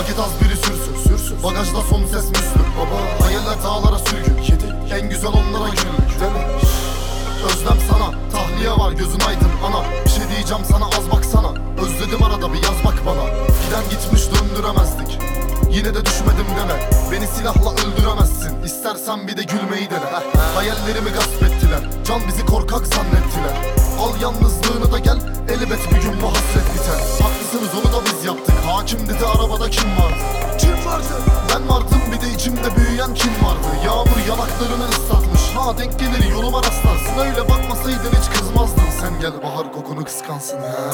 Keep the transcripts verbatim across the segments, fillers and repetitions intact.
Vakit az biri sürsün, sürsün. Bagajda son ses Müslüm. Baba hayaller dağlara sürgün. Kedi. En güzel onlara gülük. Demek. Özlem sana, tahliye var gözün aydın ana. Bir şey diyeceğim sana az baksana. Özledim arada bir yaz bak bana. Giden gitmiş döndüremezdik. Yine de düşmedim deme. Beni silahla öldüremezsin. İstersen bir de gülmeyi dene. Hayallerimi gasp ettiler. Can bizi korkak zannettiler. Al yalnızlığını da gel. Elbet bir gün bu hasret biter. Haklısınız onu da biz yaptık. Hakim dedi arabada kim vardı? Kim vardı? Ben vardım bir de içimde büyüyen kim vardı? Yağmur yanaklarını ıslatmış. Ha denk gelir yoluma rastlarsın. Öyle bakmasaydın hiç kızmazdın. Sen gel bahar kokunu kıskansın ha.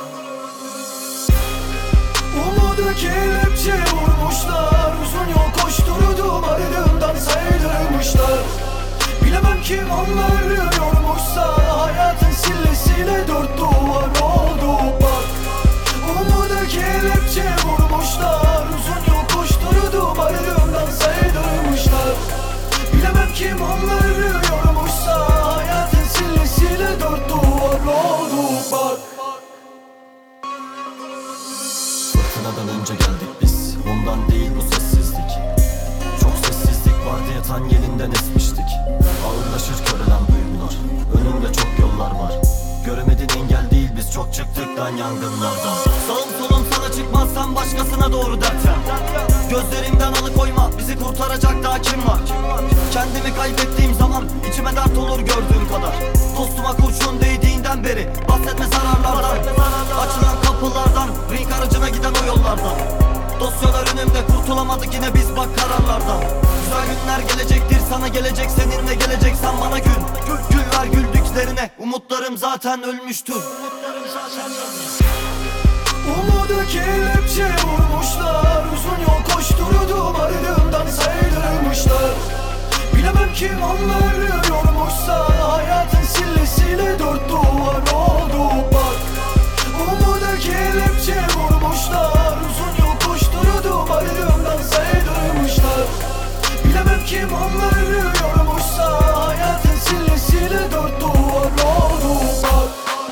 Umudu kelepçe vurmuşlar. Uzun yol koşturdum ardımdan saydırmışlar. Bilemem kim onları yormuşsa. Hayatın sillesiyle dört duvar oldu bak. Umudu kelepçe vurmuşlar. Uzun yol koşturdum ardımdan saydırmışlar. Bilemem kim onları yormuşsa. Hayatın sillesiyle dört duvar oldu bak. Fırtınadan önce geldik biz, ondan değil bu sessizlik. Çok sessizlik vardı ya tan yelinden esmiştik. Ağırlaşır körelen duygular, önümde çok yollar var. Göremedin engel değil biz çok çıktık lan yangınlardan. Sağım solum sana çıkmazsan başkasına doğru dertem. Gözlerimden alıkoyma bizi kurtaracak daha kim var? Kendimi kaybettiğim zaman içime dert olur gördüğüm kadar. Dostuma kurşun değdiğinden beri bahsetme zararlardan. Açılan kapılardan, ring aracına giden o yollardan. Dosyalar önümde kurtulamadık yine biz bak kararlardan. Güzel günler gelecektir sana gelecek seninle geleceksen bana gül. Gül, gül ver güldüklerine umutlarım zaten ölmüştür. Umutlarım zaten ölmüş. Umudu kelepçe vurmuşlar. Uzun yol koşturdum ardımdan saydırmışlar. Bilemem kim onları yormuşsa. Hayatın sillesiyle dört duvar oldu bak. Umudu kelepçe vurmuşlar. Uzun yol koşturdum ardımdan saydırmışlar. Bilemem kim onları yormuşsa. Hayatın sillesiyle dört duvar oldu bak.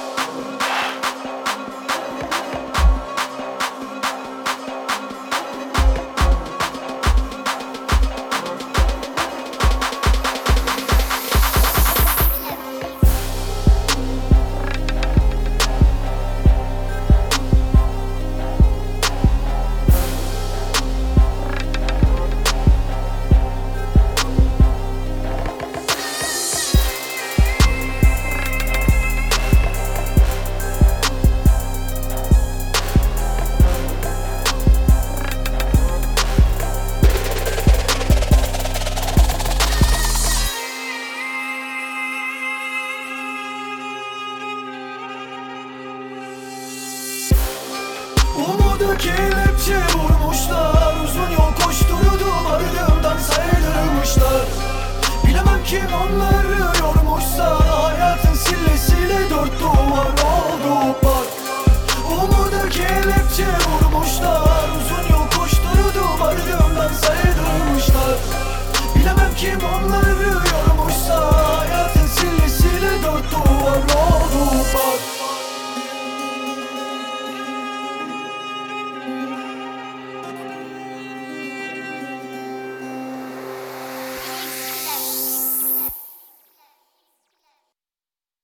Umudu kelepçe vurmuşlar. Uzun yol koşturdum ardımdan saydırmışlar. Bilemem kim onları yormuşsa. Hayatın sillesiyle dört duvar oldu bak. Umudu kelepçe vurmuşlar. Uzun yol koşturdum ardımdan saydırmışlar. Bilemem kim onları